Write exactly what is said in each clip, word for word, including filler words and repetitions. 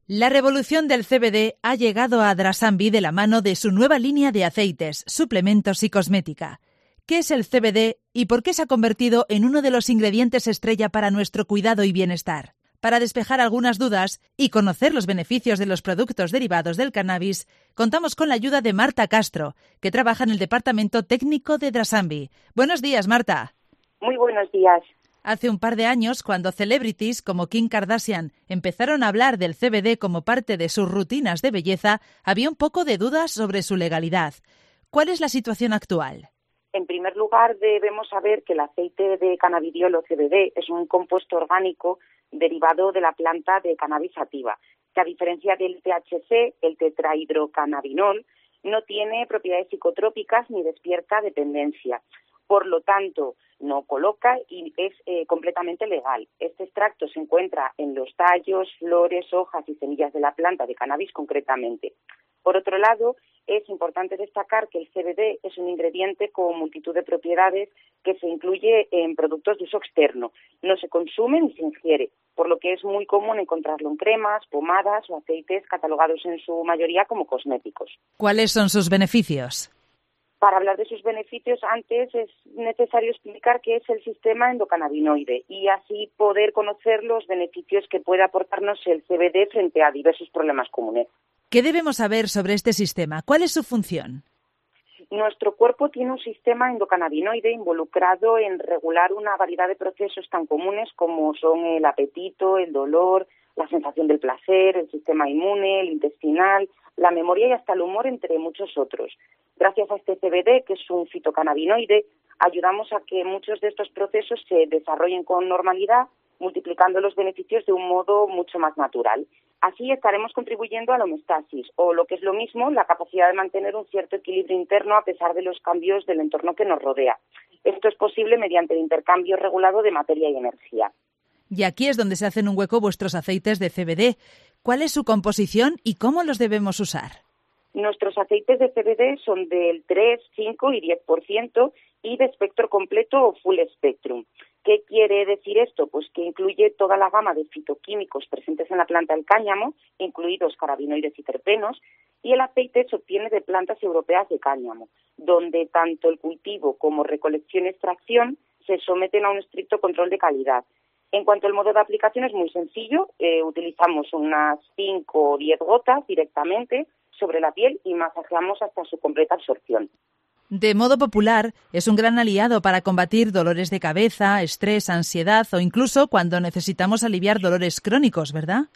La revolución del C B D ha llegado a Drasambi de la mano de su nueva línea de aceites, suplementos y cosmética. ¿Qué es el C B D y por qué se ha convertido en uno de los ingredientes estrella para nuestro cuidado y bienestar? Para despejar algunas dudas y conocer los beneficios de los productos derivados del cannabis, contamos con la ayuda de Marta Castro, que trabaja en el Departamento Técnico de Drasambi. Buenos días, Marta. Muy buenos días. Hace un par de años, cuando celebrities como Kim Kardashian empezaron a hablar del C B D como parte de sus rutinas de belleza, había un poco de dudas sobre su legalidad. ¿Cuál es la situación actual? En primer lugar, debemos saber que el aceite de cannabidiol o C B D es un compuesto orgánico derivado de la planta de cannabis sativa, que a diferencia del T H C, el tetrahidrocannabinol, no tiene propiedades psicotrópicas ni despierta dependencia. Por lo tanto, no coloca y es eh, completamente legal. Este extracto se encuentra en los tallos, flores, hojas y semillas de la planta de cannabis concretamente. Por otro lado, es importante destacar que el C B D es un ingrediente con multitud de propiedades que se incluye en productos de uso externo. No se consume ni se ingiere, por lo que es muy común encontrarlo en cremas, pomadas o aceites catalogados en su mayoría como cosméticos. ¿Cuáles son sus beneficios? Para hablar de sus beneficios, antes es necesario explicar qué es el sistema endocannabinoide y así poder conocer los beneficios que puede aportarnos el C B D frente a diversos problemas comunes. ¿Qué debemos saber sobre este sistema? ¿Cuál es su función? Nuestro cuerpo tiene un sistema endocannabinoide involucrado en regular una variedad de procesos tan comunes como son el apetito, el dolor, la sensación del placer, el sistema inmune, el intestinal, la memoria y hasta el humor, entre muchos otros. Gracias a este C B D, que es un fitocannabinoide, ayudamos a que muchos de estos procesos se desarrollen con normalidad, multiplicando los beneficios de un modo mucho más natural. Así estaremos contribuyendo a la homeostasis, o lo que es lo mismo, la capacidad de mantener un cierto equilibrio interno a pesar de los cambios del entorno que nos rodea. Esto es posible mediante el intercambio regulado de materia y energía. Y aquí es donde se hacen un hueco vuestros aceites de C B D. ¿Cuál es su composición y cómo los debemos usar? Nuestros aceites de C B D son del tres, cinco y diez por ciento y de espectro completo o full spectrum. ¿Qué quiere decir esto? Pues que incluye toda la gama de fitoquímicos presentes en la planta del cáñamo, incluidos cannabinoides y terpenos, y el aceite se obtiene de plantas europeas de cáñamo, donde tanto el cultivo como recolección y extracción se someten a un estricto control de calidad. En cuanto al modo de aplicación es muy sencillo, eh, utilizamos unas cinco o diez gotas directamente sobre la piel y masajeamos hasta su completa absorción. De modo popular, es un gran aliado para combatir dolores de cabeza, estrés, ansiedad o incluso cuando necesitamos aliviar dolores crónicos, ¿verdad?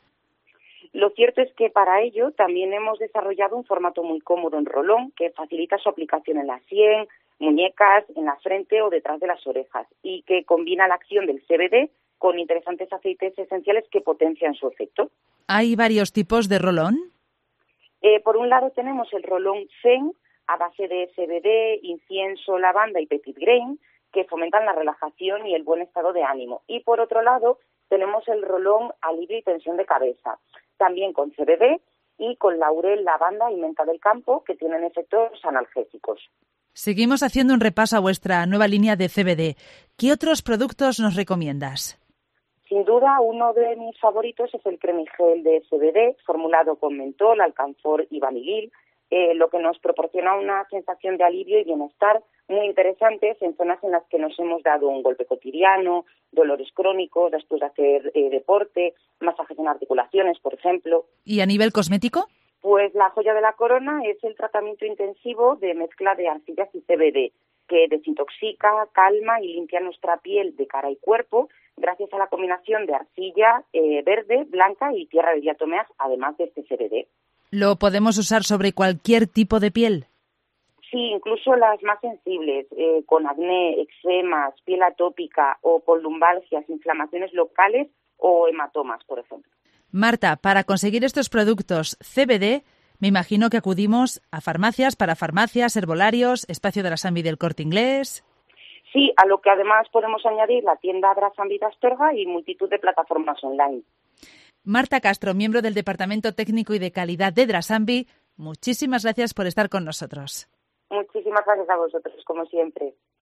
Lo cierto es que para ello también hemos desarrollado un formato muy cómodo en rolón que facilita su aplicación en la sien, muñecas, en la frente o detrás de las orejas y que combina la acción del C B D con interesantes aceites esenciales que potencian su efecto. ¿Hay varios tipos de rolón? Eh, por un lado tenemos el rolón Zen, a base de C B D, incienso, lavanda y petit grain, que fomentan la relajación y el buen estado de ánimo. Y por otro lado, tenemos el rolón alivio y tensión de cabeza, también con C B D y con laurel, lavanda y menta del campo, que tienen efectos analgésicos. Seguimos haciendo un repaso a vuestra nueva línea de C B D. ¿Qué otros productos nos recomiendas? Sin duda, uno de mis favoritos es el cremigel de C B D, formulado con mentol, alcanfor y vanilil, Eh, lo que nos proporciona una sensación de alivio y bienestar muy interesantes en zonas en las que nos hemos dado un golpe cotidiano, dolores crónicos, después de hacer eh, deporte, masajes en articulaciones, por ejemplo. ¿Y a nivel cosmético? Pues la joya de la corona es el tratamiento intensivo de mezcla de arcillas y C B D, que desintoxica, calma y limpia nuestra piel de cara y cuerpo gracias a la combinación de arcilla eh, verde, blanca y tierra de diatomeas, además de este C B D. ¿Lo podemos usar sobre cualquier tipo de piel? Sí, incluso las más sensibles, eh, con acné, eczemas, piel atópica o con lumbalgias, inflamaciones locales o hematomas, por ejemplo. Marta, para conseguir estos productos C B D, me imagino que acudimos a farmacias, para farmacias, herbolarios, espacio de Drasambi del Corte Inglés. Sí, a lo que además podemos añadir la tienda Drasambi de Astorga y multitud de plataformas online. Marta Castro, miembro del Departamento Técnico y de Calidad de Drasambi, muchísimas gracias por estar con nosotros. Muchísimas gracias a vosotros, como siempre.